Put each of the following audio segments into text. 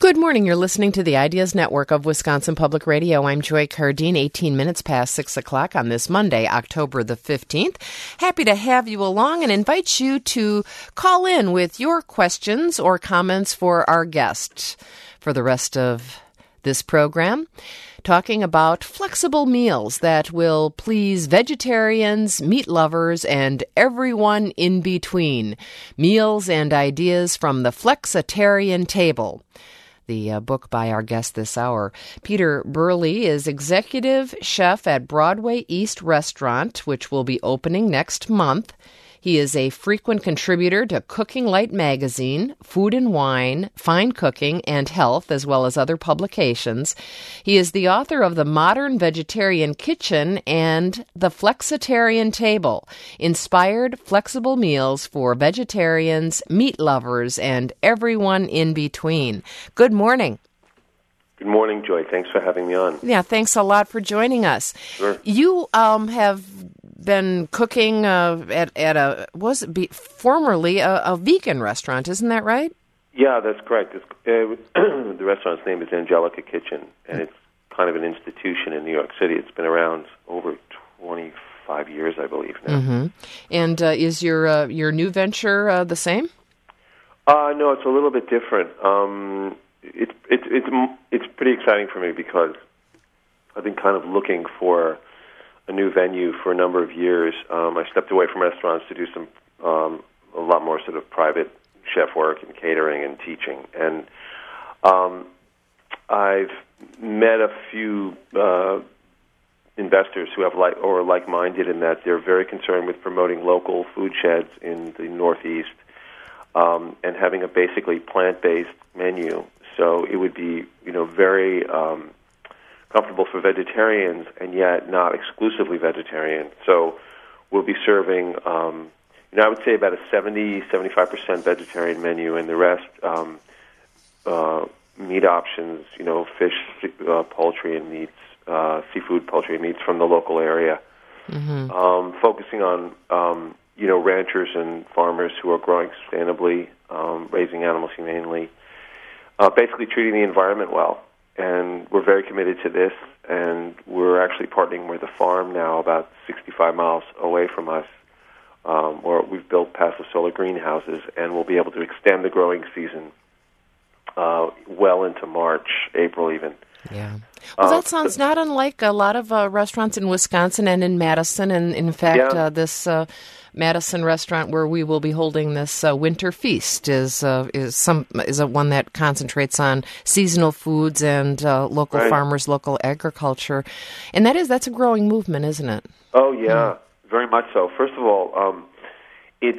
Good morning. You're listening to the Ideas Network of Wisconsin Public Radio. I'm Joy Cardine, 18 minutes past 6 o'clock on this Monday, October the 15th. Happy to have you along and invite you to call in with your questions or comments for our guest for the rest of this program, talking about flexible meals that will please vegetarians, meat lovers, and everyone in between. Meals and ideas from the Flexitarian Table. The book by our guest this hour. Peter Burley is executive chef at Broadway East Restaurant, which will be opening next month. He is a frequent contributor to Cooking Light magazine, Food and Wine, Fine Cooking, and Health, as well as other publications. He is the author of The Modern Vegetarian Kitchen and The Flexitarian Table, inspired flexible meals for vegetarians, meat lovers, and everyone in between. Good morning. Good morning, Joy. Thanks for having me on. Yeah, thanks a lot for joining us. Sure. You have been cooking formerly a vegan restaurant, isn't that right? Yeah, that's correct. The restaurant's name is Angelica Kitchen, and it's kind of an institution in New York City. It's been around over 25 years, I believe now. Mm-hmm. And is your new venture the same? No, it's a little bit different. It's pretty exciting for me because I've been kind of looking for a new venue for a number of years. I stepped away from restaurants to do some a lot more sort of private chef work and catering and teaching. And I've met a few investors who have like-minded in that they're very concerned with promoting local food sheds in the Northeast and having a basically plant-based menu. So it would be, very comfortable for vegetarians and yet not exclusively vegetarian. So we'll be serving, I would say about a 70-75% vegetarian menu, and the rest meat options, fish, poultry, and meats, seafood, poultry, and meats from the local area. Mm-hmm. Focusing on, ranchers and farmers who are growing sustainably, raising animals humanely, basically treating the environment well. And we're very committed to this, and we're actually partnering with a farm now about 65 miles away from us, where we've built passive solar greenhouses, and we'll be able to extend the growing season well into March, April even. Yeah. Well, that sounds not unlike a lot of restaurants in Wisconsin and in Madison. And in fact, this Madison restaurant where we will be holding this winter feast is one that concentrates on seasonal foods and local farmers, local agriculture, and that's a growing movement, isn't it? Oh yeah, very much so. First of all, it's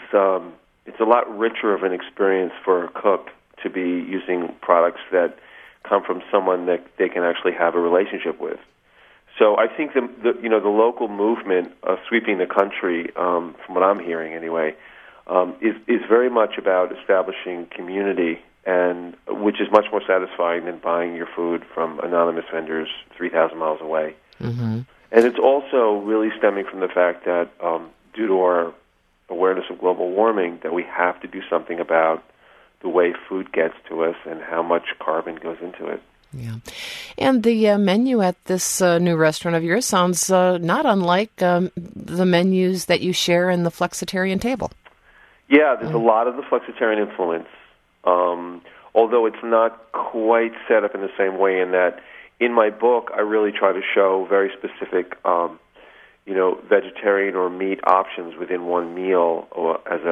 a lot richer of an experience for a cook to be using products that come from someone that they can actually have a relationship with. So I think the local movement sweeping the country, from what I'm hearing anyway, is very much about establishing community, and which is much more satisfying than buying your food from anonymous vendors 3,000 miles away. Mm-hmm. And it's also really stemming from the fact that due to our awareness of global warming, that we have to do something about the way food gets to us and how much carbon goes into it. Yeah. And the menu at this new restaurant of yours sounds not unlike the menus that you share in the Flexitarian Table. Yeah, there's a lot of the Flexitarian influence, although it's not quite set up in the same way in that in my book I really try to show very specific vegetarian or meat options within one meal or as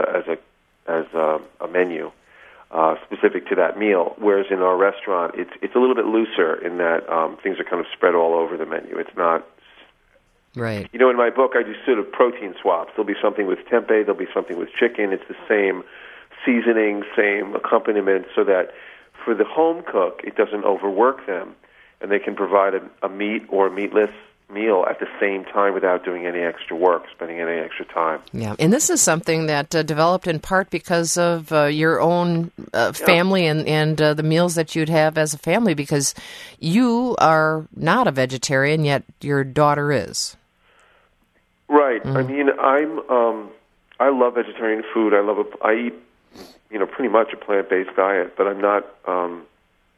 a menu. Specific to that meal, whereas in our restaurant, it's a little bit looser in that things are kind of spread all over the menu. It's not right. In my book, I do sort of protein swaps. There'll be something with tempeh, there'll be something with chicken. It's the same seasoning, same accompaniment, so that for the home cook, it doesn't overwork them, and they can provide a meat or meatless meal at the same time without doing any extra work, spending any extra time. Yeah, and this is something that developed in part because of your own family and the meals that you'd have as a family, because you are not a vegetarian, yet your daughter is. Right. I mean, I love vegetarian food. I eat, pretty much a plant-based diet, but I'm not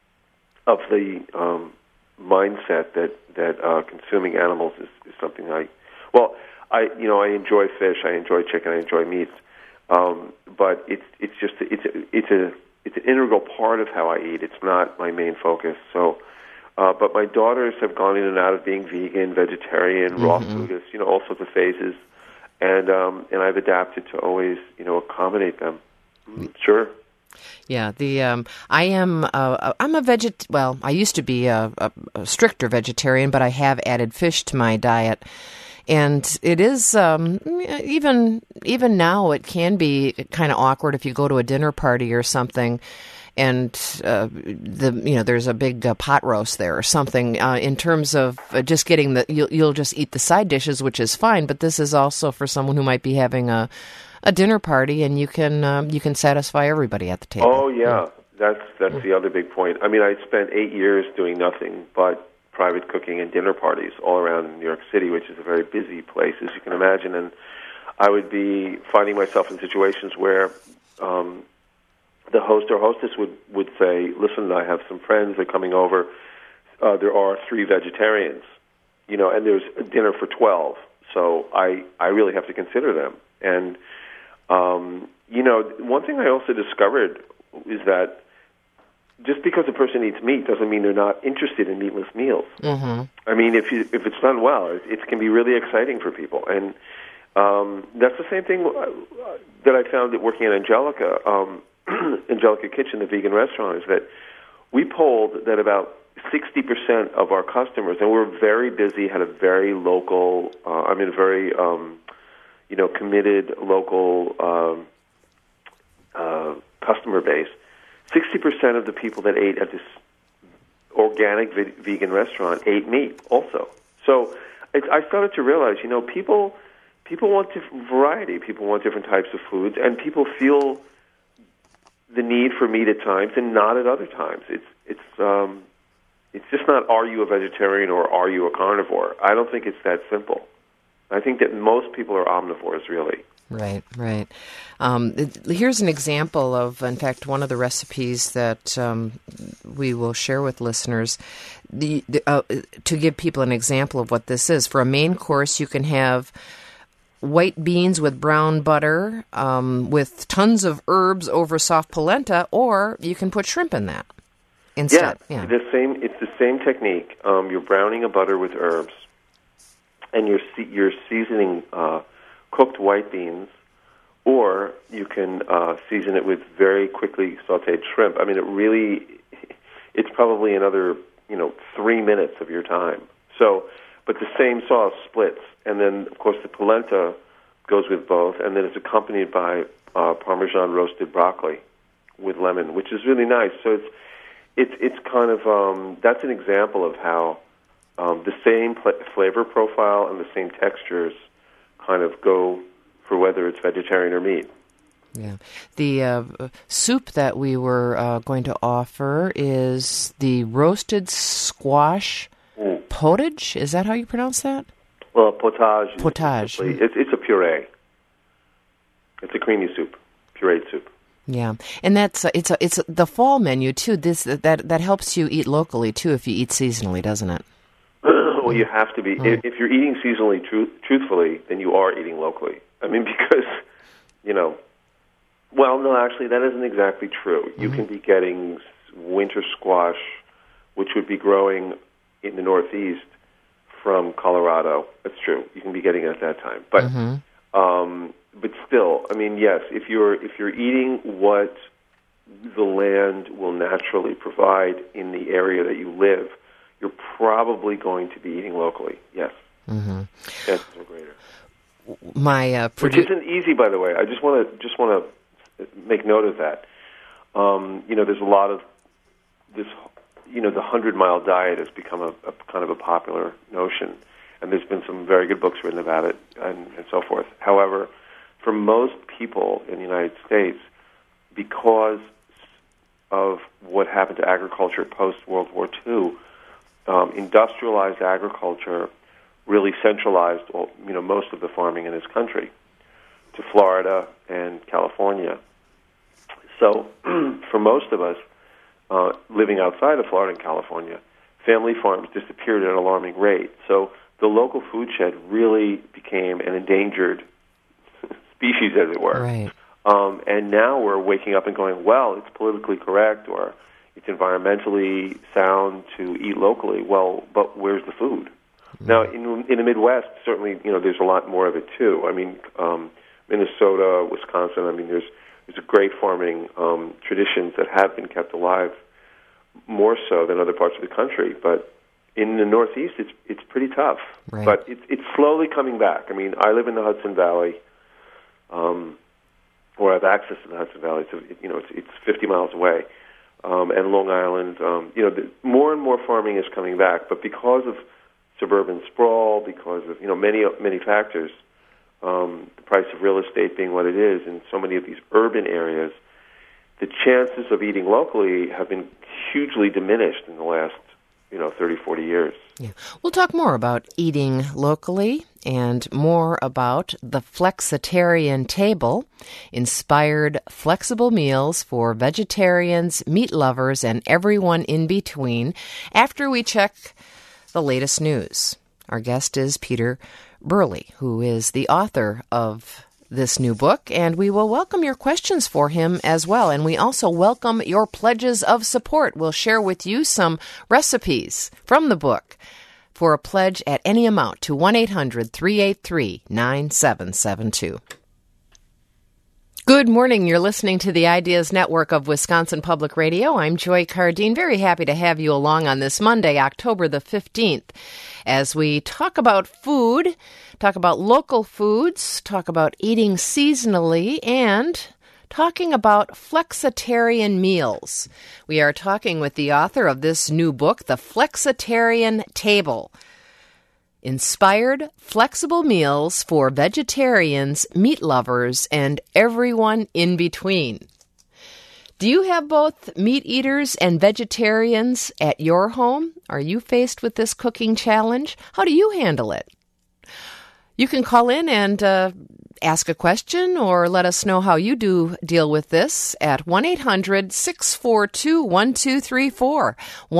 the mindset that consuming animals is something I enjoy fish, I enjoy chicken, I enjoy meats, but it's an integral part of how I eat. It's not my main focus. So, but my daughters have gone in and out of being vegan, vegetarian, raw foodist, all sorts of phases, and I've adapted to always accommodate them. Sure. Yeah, I'm I used to be a stricter vegetarian, but I have added fish to my diet. And it is, even now, it can be kind of awkward if you go to a dinner party or something, and there's a big pot roast there or something. In terms of just getting you'll just eat the side dishes, which is fine. But this is also for someone who might be having a dinner party, and you can satisfy everybody at the table. Oh yeah, that's the other big point. I mean, I spent 8 years doing nothing but private cooking and dinner parties all around New York City, which is a very busy place, as you can imagine. And I would be finding myself in situations where the host or hostess would say, "Listen, I have some friends. They're coming over. There are 3 vegetarians, and there's a dinner for 12. So I really have to consider them." And one thing I also discovered is that just because a person eats meat doesn't mean they're not interested in meatless meals. Mm-hmm. I mean, if it's done well, it can be really exciting for people. And that's the same thing that I found at working at Angelica, Angelica Kitchen, the vegan restaurant, is that we polled that about 60% of our customers, and we're very busy, had a very local, very committed local customer base. 60% of the people that ate at this organic vegan restaurant ate meat also. So I started to realize, people want variety. People want different types of foods, and people feel the need for meat at times and not at other times. It's just not, are you a vegetarian or are you a carnivore? I don't think it's that simple. I think that most people are omnivores, really. Right. Here's an example of, in fact, one of the recipes that we will share with listeners to give people an example of what this is. For a main course, you can have white beans with brown butter with tons of herbs over soft polenta, or you can put shrimp in that instead. Yeah. It's the same technique. You're browning a butter with herbs, and you're seasoning cooked white beans, or you can season it with very quickly sautéed shrimp. I mean, it's probably another 3 minutes of your time. So, but the same sauce splits, and then of course the polenta goes with both, and then it's accompanied by Parmesan roasted broccoli with lemon, which is really nice. So it's kind of that's an example of how the same flavor profile and the same textures kind of go for whether it's vegetarian or meat. Yeah. The soup that we were going to offer is the roasted squash potage. Is that how you pronounce that? Well, potage. Potage. It's a puree. It's a creamy soup, pureed soup. Yeah, and it's the fall menu too. That helps you eat locally too if you eat seasonally, doesn't it? Well, you have to be. If you're eating seasonally, truthfully, then you are eating locally. I mean, because, well, no, actually, that isn't exactly true. Mm-hmm. You can be getting winter squash, which would be growing in the Northeast from Colorado. That's true. You can be getting it at that time. But, but still, I mean, yes, if you're eating what the land will naturally provide in the area that you live, you're probably going to be eating locally. Yes. Mm-hmm. Chances are greater. Which isn't easy, by the way. I just want to make note of that. There's a lot of this. The 100-mile diet has become a kind of a popular notion, and there's been some very good books written about it and so forth. However, for most people in the United States, because of what happened to agriculture post-World War II, industrialized agriculture really centralized, most of the farming in this country to Florida and California. So, for most of us, living outside of Florida and California, family farms disappeared at an alarming rate. So the local food shed really became an endangered species, as it were. Right. And now we're waking up and going, well, it's politically correct or it's environmentally sound to eat locally. Well, but where's the food? Mm-hmm. Now, in the Midwest, certainly, there's a lot more of it too. I mean, Minnesota, Wisconsin. I mean, there's a great farming traditions that have been kept alive more so than other parts of the country. But in the Northeast, it's pretty tough. Right. But it's slowly coming back. I mean, I live in the Hudson Valley. Or I have access to the Hudson Valley. So it's 50 miles away, and Long Island. More and more farming is coming back, but because of suburban sprawl, because of many factors, the price of real estate being what it is, in so many of these urban areas, the chances of eating locally have been hugely diminished in the last 30, 40 years. Yeah. We'll talk more about eating locally and more about the Flexitarian Table, inspired flexible meals for vegetarians, meat lovers, and everyone in between, after we check the latest news. Our guest is Peter Burley, who is the author of this new book, and we will welcome your questions for him as well. And we also welcome your pledges of support. We'll share with you some recipes from the book for a pledge at any amount to 1-800-383-9772. Good morning. You're listening to the Ideas Network of Wisconsin Public Radio. I'm Joy Cardine. Very happy to have you along on this Monday, October the 15th, as we talk about food, talk about local foods, talk about eating seasonally, and talking about flexitarian meals. We are talking with the author of this new book, The Flexitarian Table, inspired flexible meals for vegetarians, meat lovers, and everyone in between. Do you have both meat eaters and vegetarians at your home? Are you faced with this cooking challenge? How do you handle it? You can call in and ask a question or let us know how you do deal with this at 1-800-642-1234.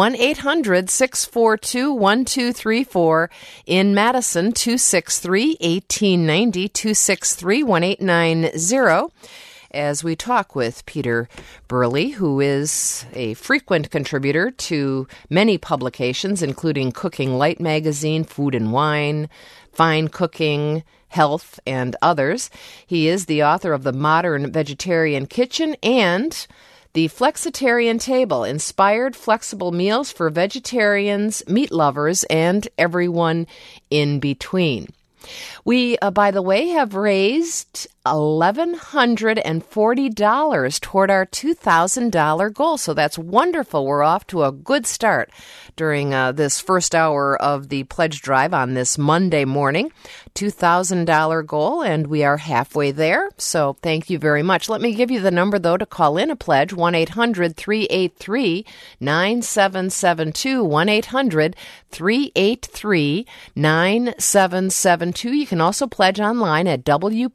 1-800-642-1234. In Madison, 263-1890, 263-1890. As we talk with Peter Burley, who is a frequent contributor to many publications, including Cooking Light Magazine, Food and Wine, Fine Cooking, Health, and others. He is the author of The Modern Vegetarian Kitchen and The Flexitarian Table, inspired flexible meals for vegetarians, meat lovers, and everyone in between. We, by the way, have raised $1,140 toward our $2,000 goal. So that's wonderful. We're off to a good start during this first hour of the pledge drive on this Monday morning. $2,000 goal, and we are halfway there. So thank you very much. Let me give you the number, though, to call in a pledge, 1-800-383-9772, 1-800-383-9772. You can also pledge online at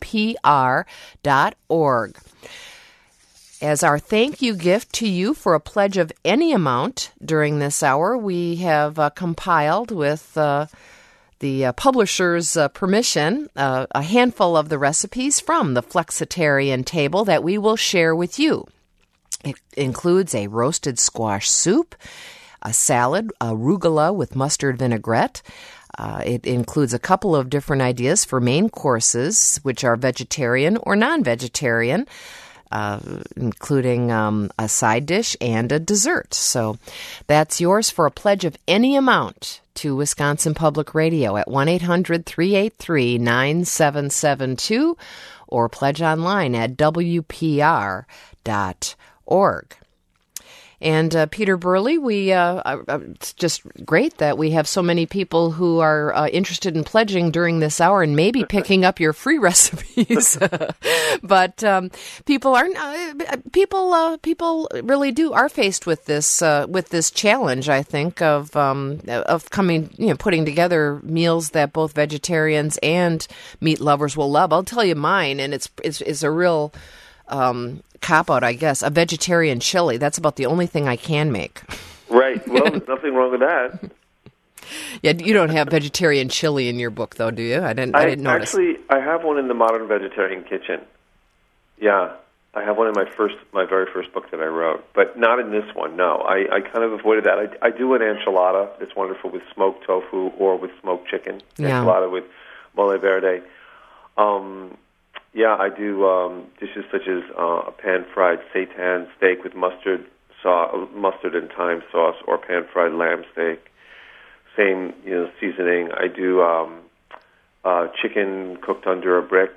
WPR.org. As our thank you gift to you for a pledge of any amount during this hour, we have compiled with the publisher's permission a handful of the recipes from the Flexitarian Table that we will share with you. It includes a roasted squash soup, a salad, arugula with mustard vinaigrette. It includes a couple of different ideas for main courses, which are vegetarian or non-vegetarian, including a side dish and a dessert. So that's yours for a pledge of any amount to Wisconsin Public Radio at 1-800-383-9772 or pledge online at WPR.org. And Peter Burley, it's just great that we have so many people who are interested in pledging during this hour and maybe picking up your free recipes. But people really are faced with this challenge, I think, of putting together meals that both vegetarians and meat lovers will love. I'll tell you mine, and it's a real cop-out, I guess, a vegetarian chili. That's about the only thing I can make. Right. Well, there's nothing wrong with that. Yeah, you don't have vegetarian chili in your book, though, do you? I didn't notice. Actually, I have one in the Modern Vegetarian Kitchen. Yeah, I have one in my very first book that I wrote, but not in this one. No, I kind of avoided that. I do an enchilada that's wonderful with smoked tofu or with smoked chicken. Yeah. Enchilada with mole verde. Yeah, I do dishes such as a pan-fried seitan steak with mustard and thyme sauce, or pan-fried lamb steak. Same, seasoning. I do chicken cooked under a brick,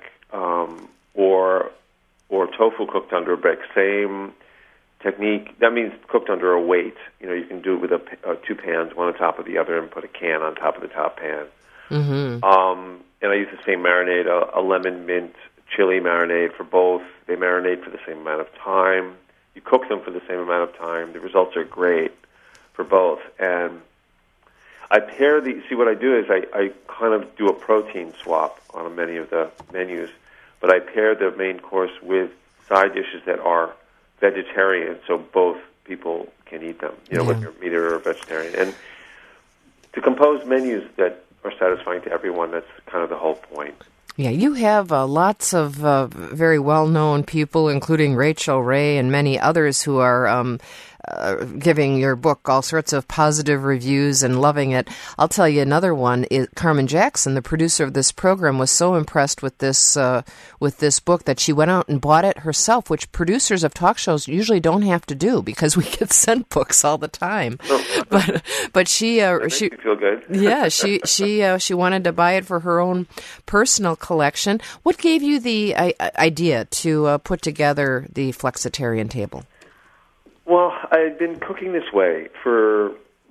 or tofu cooked under a brick. Same technique. That means cooked under a weight. You can do it with two pans, one on top of the other, and put a can on top of the top pan. Mm-hmm. And I use the same marinade, a lemon mint chili marinade for both. They marinate for the same amount of time. You cook them for the same amount of time. The results are great for both. And I pair see what I do is I kind of do a protein swap on many of the menus, but I pair the main course with side dishes that are vegetarian, so both people can eat them, whether you're meat or vegetarian. And to compose menus that are satisfying to everyone, that's kind of the whole point. Yeah, you have lots of very well-known people, including Rachel Ray and many others, who are giving your book all sorts of positive reviews and loving it. I'll tell you another one. Carmen Jackson, the producer of this program, was so impressed with this book that she went out and bought it herself, which producers of talk shows usually don't have to do because we get sent books all the time. But she makes me feel good. Yeah, she wanted to buy it for her own personal collection. What gave you the idea to put together the Flexitarian table? Well, I had been cooking this way for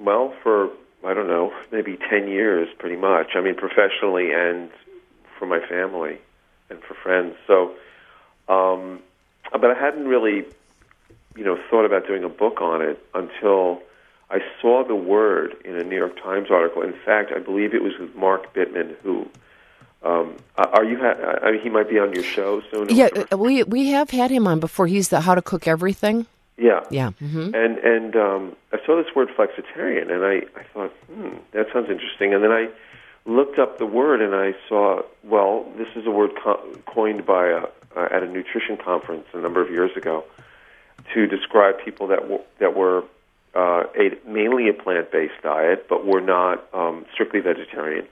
I don't know, maybe 10 years, pretty much. I mean, professionally and for my family and for friends. So, but I hadn't really, thought about doing a book on it until I saw the word in a New York Times article. In fact, I believe it was with Mark Bittman, who. He might be on your show soon. Yeah, we have had him on before. He's the How to Cook Everything. Yeah. Yeah. Mm-hmm. And I saw this word flexitarian, and I thought, that sounds interesting. And then I looked up the word, and I saw, this is a word coined by at a nutrition conference a number of years ago to describe people that were ate mainly a plant-based diet, but were not strictly vegetarian.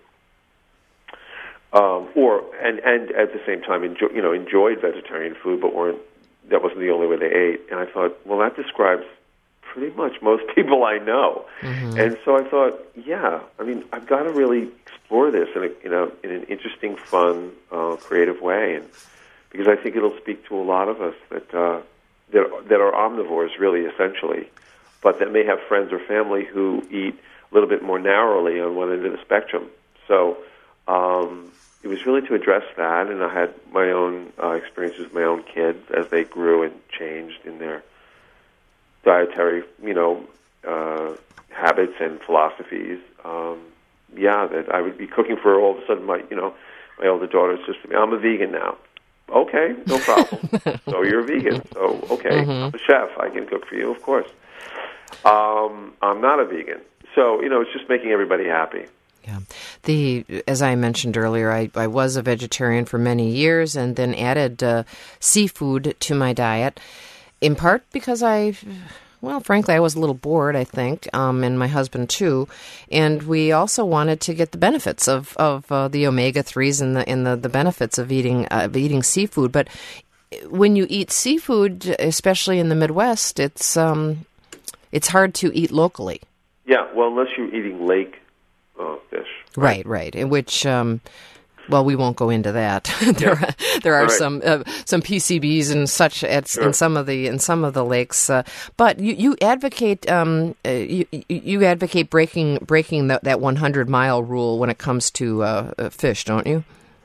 And at the same time enjoyed vegetarian food, but that wasn't the only way they ate. And I thought, that describes pretty much most people I know. Mm-hmm. And so I thought, I've got to really explore this in an interesting, fun, creative way, and because I think it'll speak to a lot of us that are omnivores, really, essentially, but that may have friends or family who eat a little bit more narrowly on one end of the spectrum. So. It was really to address that, and I had my own experiences with my own kids as they grew and changed in their dietary, habits and philosophies. That I would be cooking for all of a sudden my older daughter says to me, "I'm a vegan now." Okay, no problem. So you're a vegan. So okay, I'm a chef. I can cook for you, of course. I'm not a vegan. So it's just making everybody happy. Yeah. As I mentioned earlier, I was a vegetarian for many years and then added seafood to my diet, in part because frankly, I was a little bored, I think, and my husband too, and we also wanted to get the benefits of the omega-3s and the benefits of eating seafood. But when you eat seafood, especially in the Midwest, it's hard to eat locally. Yeah, unless you're eating lake fish. Right. In which, we won't go into that. there are some PCBs and such in some of the lakes. But you advocate you advocate breaking that 100-mile rule when it comes to fish, don't you?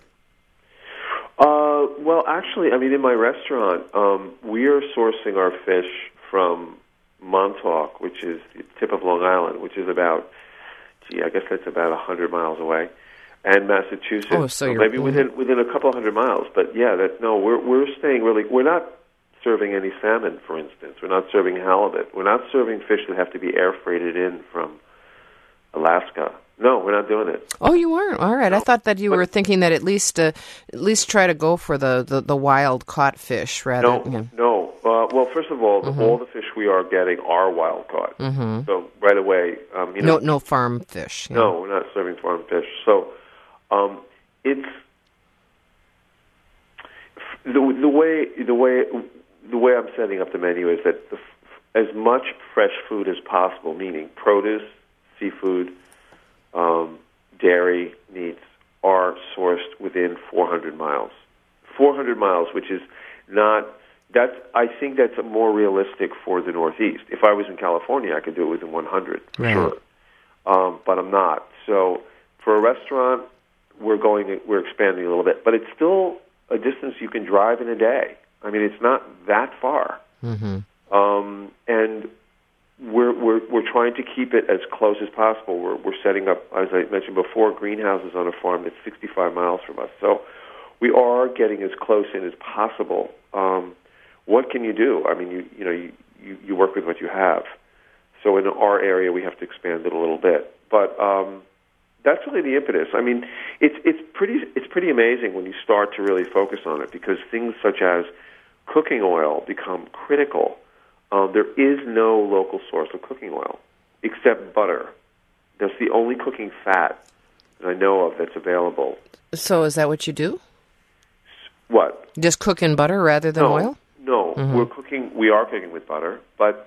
Actually, in my restaurant, we are sourcing our fish from Montauk, which is the tip of Long Island, which is about. I guess that's about 100 miles away, and Massachusetts. So maybe within a couple 100 miles. But we're staying really. We're not serving any salmon, for instance. We're not serving halibut. We're not serving fish that have to be air freighted in from Alaska. No, we're not doing it. Oh, you weren't? All right. No. I thought that you were thinking that at least try to go for the wild caught fish rather. No. Well, first of all, all the fish we are getting are wild caught. Mm-hmm. So right away, no farm fish. Yeah. No, we're not serving farm fish. So it's the way I'm setting up the menu is that as much fresh food as possible, meaning produce, seafood, dairy, meats, are sourced within 400 miles. 400 miles, which is not. I think that's more realistic for the Northeast. If I was in California, I could do it within 100, right. Sure. But I'm not. So for a restaurant, we're expanding a little bit, but it's still a distance you can drive in a day. I mean, it's not that far, and we're trying to keep it as close as possible. We're setting up, as I mentioned before, greenhouses on a farm that's 65 miles from us. So we are getting as close in as possible. What can you do? I mean, you work with what you have. So in our area, we have to expand it a little bit. But that's really the impetus. I mean, it's pretty amazing when you start to really focus on it, because things such as cooking oil become critical. There is no local source of cooking oil except butter. That's the only cooking fat that I know of that's available. So is that what you do? What? Just cook in butter rather than oil? No, we are cooking with butter, but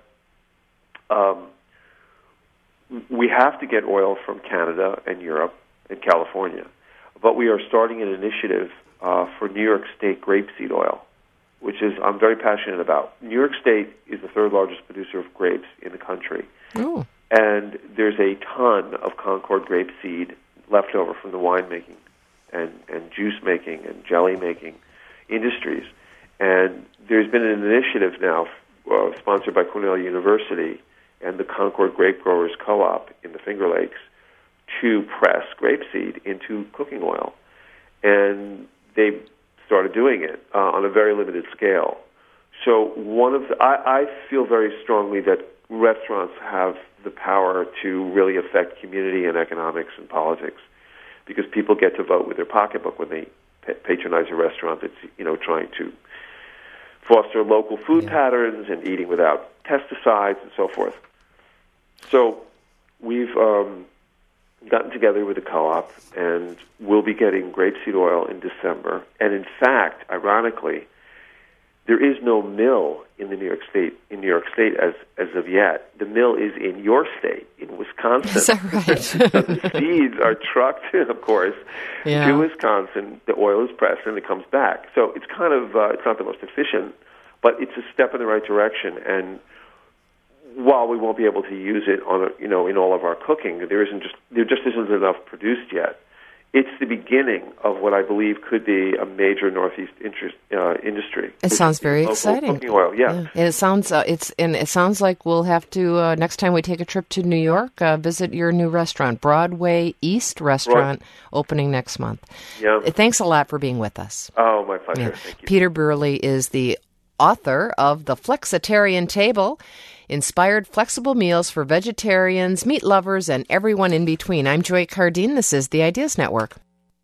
we have to get oil from Canada and Europe and California. But we are starting an initiative for New York State grapeseed oil, which is I'm very passionate about. New York State is the third largest producer of grapes in the country. Oh. And there's a ton of Concord grapeseed left over from the winemaking and juice making and jelly making industries. And there's been an initiative now sponsored by Cornell University and the Concord Grape Growers Co-op in the Finger Lakes to press grapeseed into cooking oil. And they started doing it on a very limited scale. So I feel very strongly that restaurants have the power to really affect community and economics and politics, because people get to vote with their pocketbook when they patronize a restaurant that's trying to foster local food patterns and eating without pesticides and so forth. So we've gotten together with the co-op, and we'll be getting grapeseed oil in December. And in fact, ironically, there is no mill in New York State as of yet. The mill is in your state, in Wisconsin. Is that right? So the seeds are trucked, of course, to Wisconsin. The oil is pressed, and it comes back. So it's kind of it's not the most efficient, but it's a step in the right direction. And while we won't be able to use it on in all of our cooking, there just isn't enough produced yet. It's the beginning of what I believe could be a major Northeast industry. It sounds very exciting. Cooking oil, yeah. And it sounds like we'll have to next time we take a trip to New York, visit your new restaurant, Broadway East Restaurant, opening next month. Yeah. Thanks a lot for being with us. Oh, my pleasure. Yeah. Thank you. Peter Burley is the author of The Flexitarian Table: Inspired Flexible Meals for Vegetarians, Meat Lovers, and Everyone in Between. I'm Joy Cardine. This is the Ideas Network.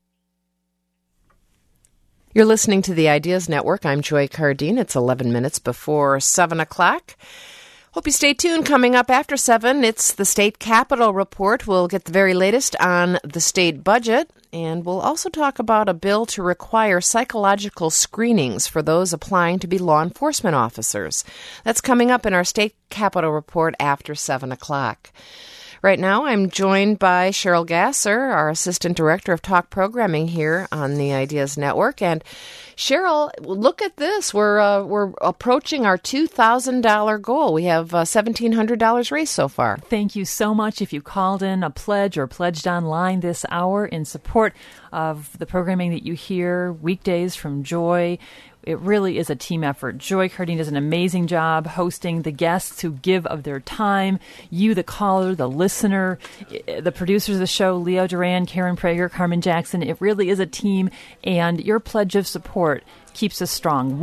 You're listening to the Ideas Network. I'm Joy Cardine. It's 11 minutes before 7 o'clock. Hope you stay tuned. Coming up after 7, it's the State Capitol Report. We'll get the very latest on the state budget, and we'll also talk about a bill to require psychological screenings for those applying to be law enforcement officers. That's coming up in our State Capitol Report after 7 o'clock. Right now, I'm joined by Cheryl Gasser, our Assistant Director of Talk Programming here on the Ideas Network. And Cheryl, look at this. We're approaching our $2,000 goal. We have $1,700 raised so far. Thank you so much. If you called in a pledge or pledged online this hour in support of the programming that you hear weekdays from Joy, it really is a team effort. Joy Cardine does an amazing job hosting the guests who give of their time. You, the caller, the listener, the producers of the show, Leo Duran, Karen Prager, Carmen Jackson. It really is a team, and your pledge of support keeps us strong.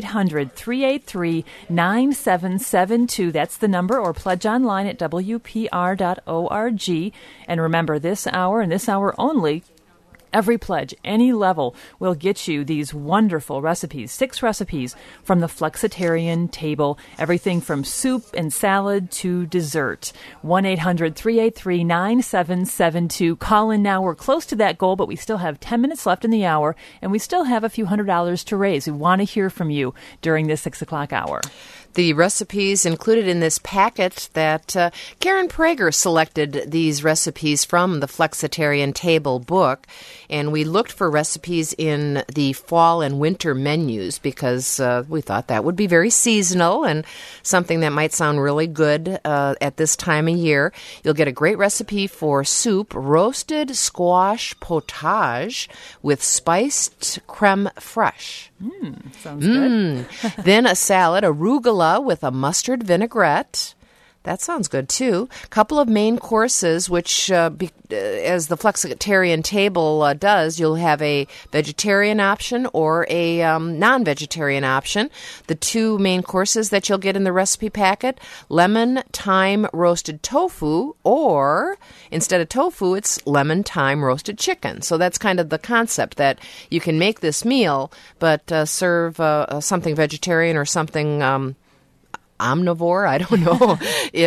1-800-383-9772. That's the number, or pledge online at WPR.org. And remember, this hour and this hour only, every pledge, any level, will get you these wonderful recipes, 6 recipes from the Flexitarian table, everything from soup and salad to dessert. 1-800-383-9772. Call in now. We're close to that goal, but we still have 10 minutes left in the hour, and we still have a few $100 to raise. We want to hear from you during this 6 o'clock hour. The recipes included in this packet that Karen Prager selected these recipes from the Flexitarian Table book, and we looked for recipes in the fall and winter menus because we thought that would be very seasonal and something that might sound really good at this time of year. You'll get a great recipe for soup, roasted squash potage with spiced creme fraiche. Sounds good. Then a salad, arugula with a mustard vinaigrette. That sounds good, too. A couple of main courses, which, as the Flexitarian Table does, you'll have a vegetarian option or a non-vegetarian option. The 2 main courses that you'll get in the recipe packet, lemon thyme roasted tofu, or instead of tofu, it's lemon thyme roasted chicken. So that's kind of the concept, that you can make this meal, but serve something vegetarian or something omnivore. I don't know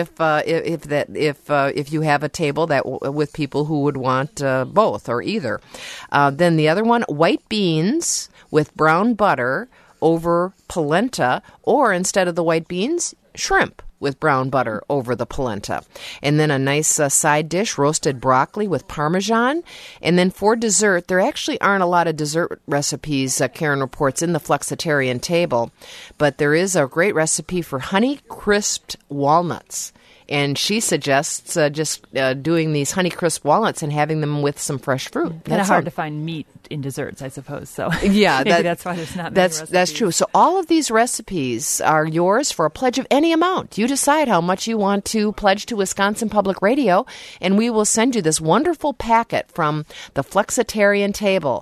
if you have a table that with people who would want both or either. Then the other one, white beans with brown butter over polenta, or instead of the white beans, shrimp with brown butter over the polenta. And then a nice side dish, roasted broccoli with Parmesan. And then for dessert, there actually aren't a lot of dessert recipes, Karen reports, in the Flexitarian Table, but there is a great recipe for honey crisped walnuts. And she suggests just doing these honey crisp walnuts and having them with some fresh fruit. Kind of hard to find meat in desserts, I suppose. So yeah, maybe that's why there's not many recipes. That's true. So all of these recipes are yours for a pledge of any amount. You decide how much you want to pledge to Wisconsin Public Radio, and we will send you this wonderful packet from the Flexitarian Table.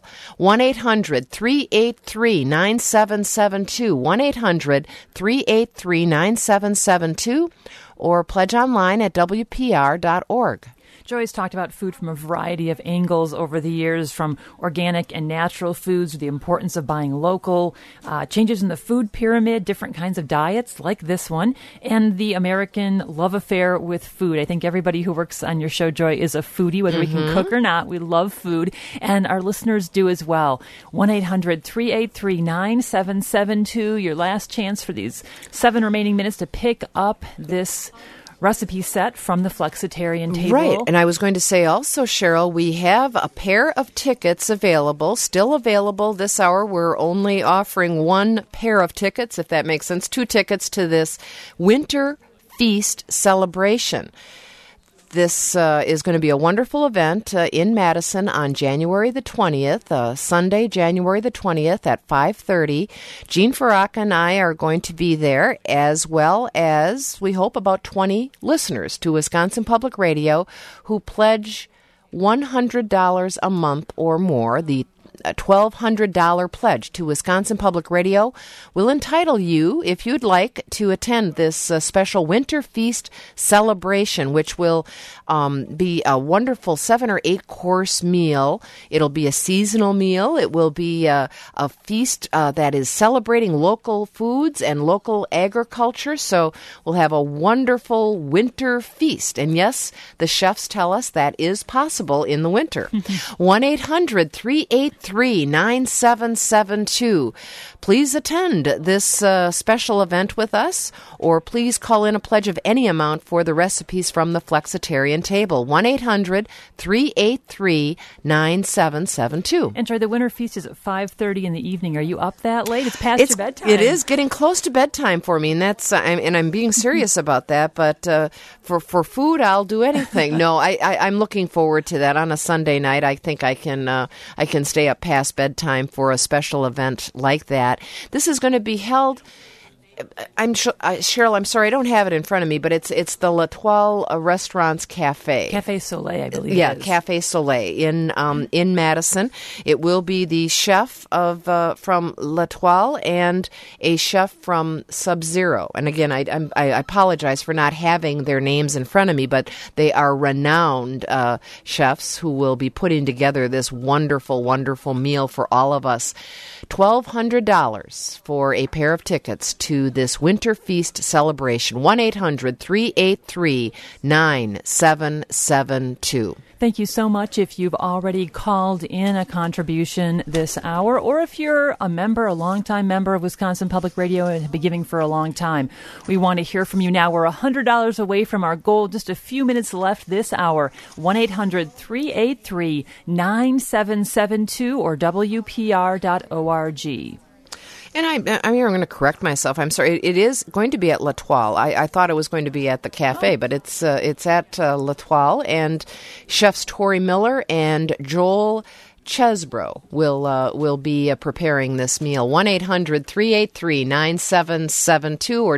1-800-383-9772. 1-800-383-9772. Or pledge online at WPR.org. Joy's talked about food from a variety of angles over the years, from organic and natural foods, the importance of buying local, changes in the food pyramid, different kinds of diets like this one, and the American love affair with food. I think everybody who works on your show, Joy, is a foodie, whether we can cook or not. We love food, and our listeners do as well. 1-800-383-9772, your last chance for these 7 remaining minutes to pick up this recipe set from the Flexitarian Table. Right, and I was going to say also, Cheryl, we have a pair of tickets available, still available this hour. We're only offering 1 pair of tickets, if that makes sense, 2 tickets to this Winter Feast celebration. This is going to be a wonderful event in Madison on January the 20th, Sunday, January the 20th at 5:30. Jean Faraka and I are going to be there, as well as, we hope, about 20 listeners to Wisconsin Public Radio who pledge $100 a month or more. The $1,200 pledge to Wisconsin Public Radio will entitle you, if you'd like, to attend this special Winter Feast celebration, which will be a wonderful 7 or 8 course meal. It'll be a seasonal meal. It will be a feast that is celebrating local foods and local agriculture. So we'll have a wonderful winter feast. And yes, the chefs tell us that is possible in the winter. 1-800-383-9772. Please attend this special event with us, or please call in a pledge of any amount for the recipes from the Flexitarian Table. 1-800-383-9772. And Joy, the winter feast is at 5:30 in the evening. Are you up that late? It's past your bedtime. It is getting close to bedtime for me, and that's I'm being serious about that. But for food, I'll do anything. No, I'm looking forward to that on a Sunday night. I think I can stay up past bedtime for a special event like that. This is going to be held Cheryl, I'm sorry, I don't have it in front of me, but it's the L'Etoile Restaurants Cafe. Cafe Soleil, I believe. Yeah, it is. Cafe Soleil in Madison. It will be the chef from L'Etoile and a chef from Sub-Zero. And again, I apologize for not having their names in front of me, but they are renowned chefs who will be putting together this wonderful, wonderful meal for all of us. $1,200 for a pair of tickets to this Winter Feast celebration. 1-800-383-9772. Thank you so much if you've already called in a contribution this hour, or if you're a longtime member of Wisconsin Public Radio and have been giving for a long time. We want to hear from you now. We're $100 away from our goal. Just a few minutes left this hour. 1-800-383-9772 or WPR.org. And I'm going to correct myself. I'm sorry. It is going to be at L'Etoile. I thought it was going to be at the cafe, but it's at L'Etoile. And chefs Tori Miller and Joel Chesbro will be preparing this meal. 1-800-383-9772 or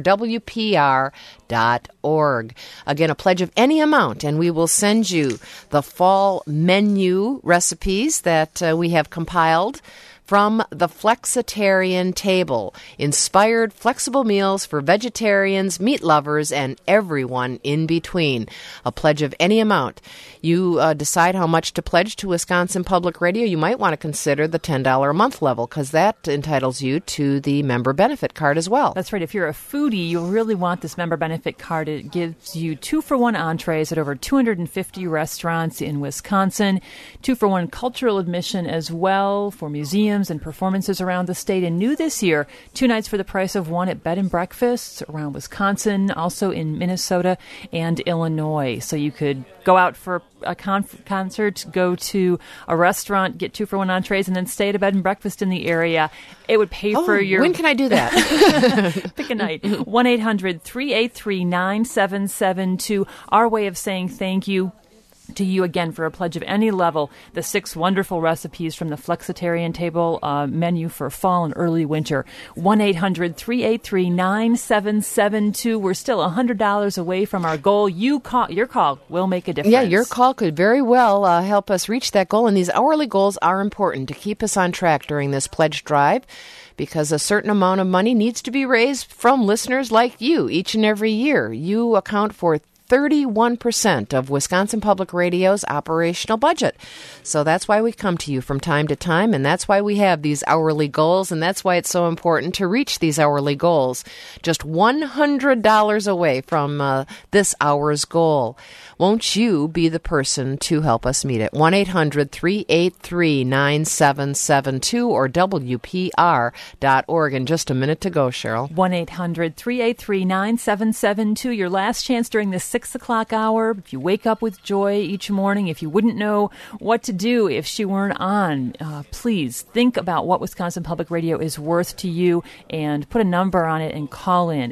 WPR.org. Again, a pledge of any amount, and we will send you the fall menu recipes that we have compiled from the Flexitarian Table. Inspired flexible meals for vegetarians, meat lovers, and everyone in between. A pledge of any amount. You decide how much to pledge to Wisconsin Public Radio. You might want to consider the $10 a month level, because that entitles you to the member benefit card as well. That's right. If you're a foodie, you'll really want this member benefit card. It gives you 2-for-1 entrees at over 250 restaurants in Wisconsin. 2-for-1 cultural admission as well for museums and performances around the state. And new this year, 2 nights for the price of 1 at bed and breakfasts around Wisconsin, also in Minnesota and Illinois. So you could go out for a concert, go to a restaurant, get 2-for-1 entrees, and then stay at a bed and breakfast in the area. It would pay for your... When can I do that? Pick a night. 1-800-383-9772. Our way of saying thank you to you again for a pledge of any level. The 6 wonderful recipes from the Flexitarian Table menu for fall and early winter. 1-800-383-9772. We're still $100 away from our goal. Your call will make a difference. Yeah, your call could very well help us reach that goal. And these hourly goals are important to keep us on track during this pledge drive, because a certain amount of money needs to be raised from listeners like you each and every year. You account for 31% of Wisconsin Public Radio's operational budget. So that's why we come to you from time to time, and that's why we have these hourly goals, and that's why it's so important to reach these hourly goals. Just $100 away from this hour's goal. Won't you be the person to help us meet it? 1-800-383-9772 or WPR.org. In just a minute to go, Cheryl. 1-800-383-9772. Your last chance during the 6 o'clock hour. If you wake up with Joy each morning, if you wouldn't know what to do if she weren't on, please think about what Wisconsin Public Radio is worth to you and put a number on it and call in.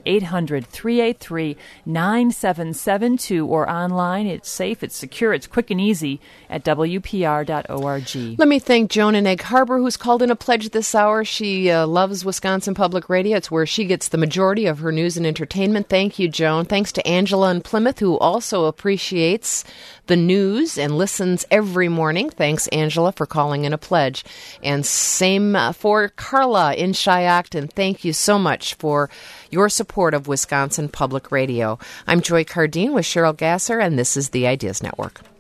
800-383-9772 or online. It's safe, it's secure, it's quick and easy at WPR.org. Let me thank Joan in Egg Harbor, who's called in a pledge this hour. She loves Wisconsin Public Radio. It's where she gets the majority of her news and entertainment. Thank you, Joan. Thanks to Angela in Plymouth, who also appreciates the news and listens every morning. Thanks, Angela, for calling in a pledge. And same for Carla in Shiocton. Thank you so much for your support of Wisconsin Public Radio. I'm Joy Cardine with Cheryl Gasser, and this is the Ideas Network.